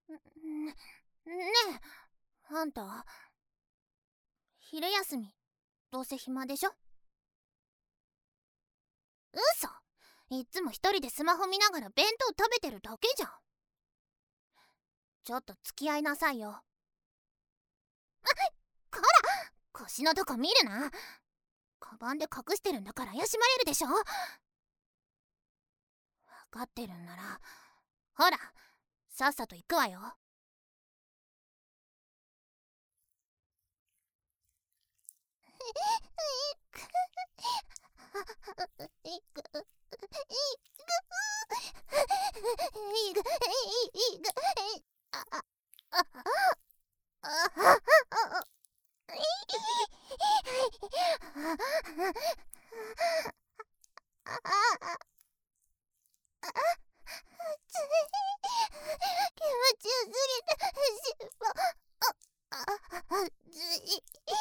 ねえ、あんた昼休みどうせ暇でしょ？嘘。いっつも一人でスマホ見ながら弁当食べてるだけじゃん。ちょっと付き合いなさいよ。こら、腰のとこ見るな。カバンで隠してるんだから怪しまれるでしょ。分かってるんならほら、さっさと行くわよ。気持ちよすぎて尻尾熱い。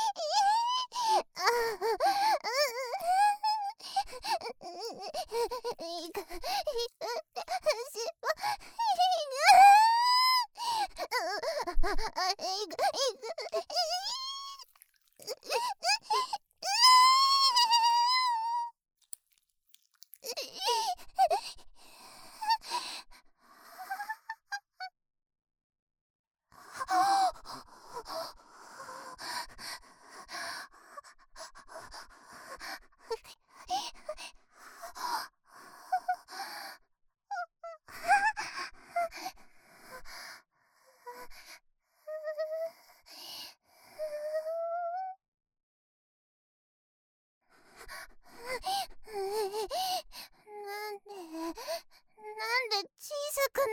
なんで小さく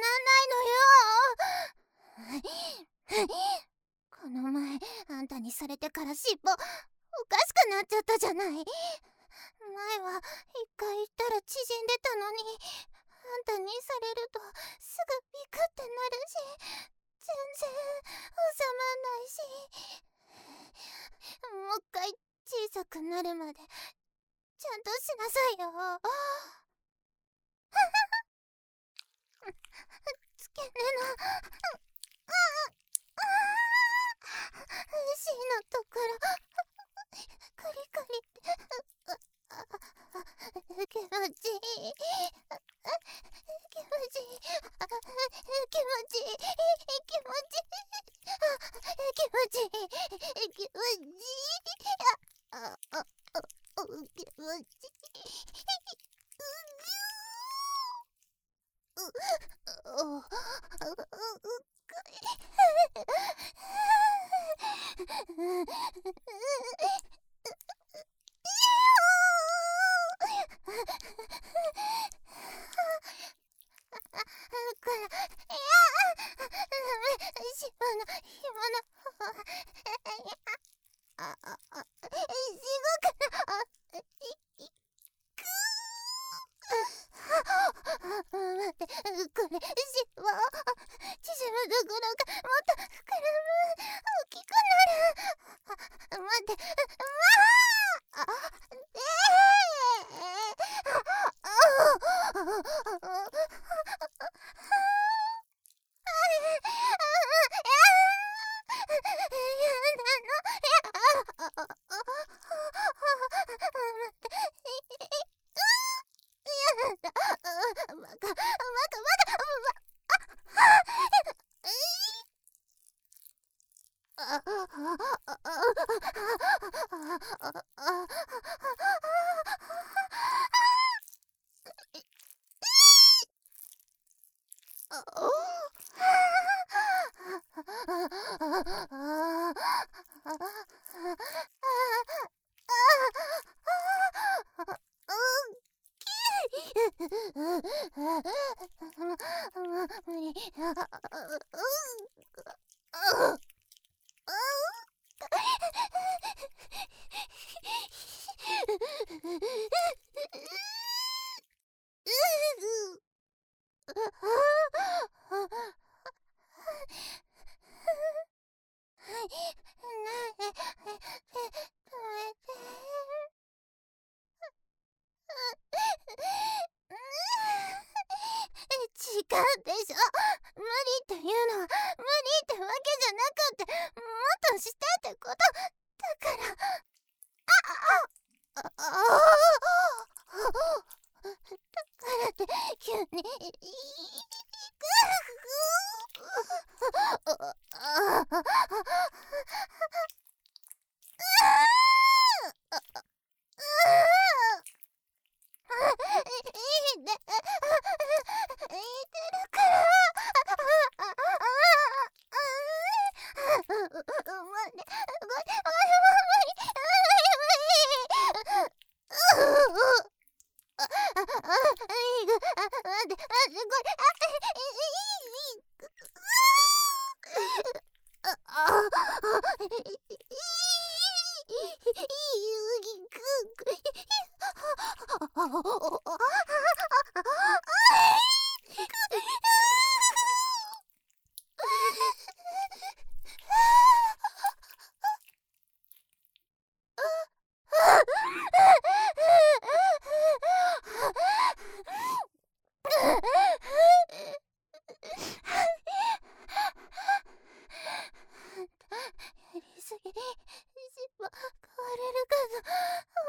なんないのよ。この前あんたにされてから尻尾おかしくなっちゃったじゃない。前は一回言ったら縮んでたのに、あんたにされるとすぐビクってなるし、全然収まんないし、もう一回小さくなるまでちゃんとしなさいよ。付け根のC のところカリカリって気持ちいい、気持ちいい、気持ちいい、気持ちいい、気持ちいい、気持ちいい、気持ちいい、これ、しわ縮むどころかもっと膨らむ、大きくなる。待って、違うでしょ。無理っていうのはって急にやりすぎ、しっぽ壊れるかな。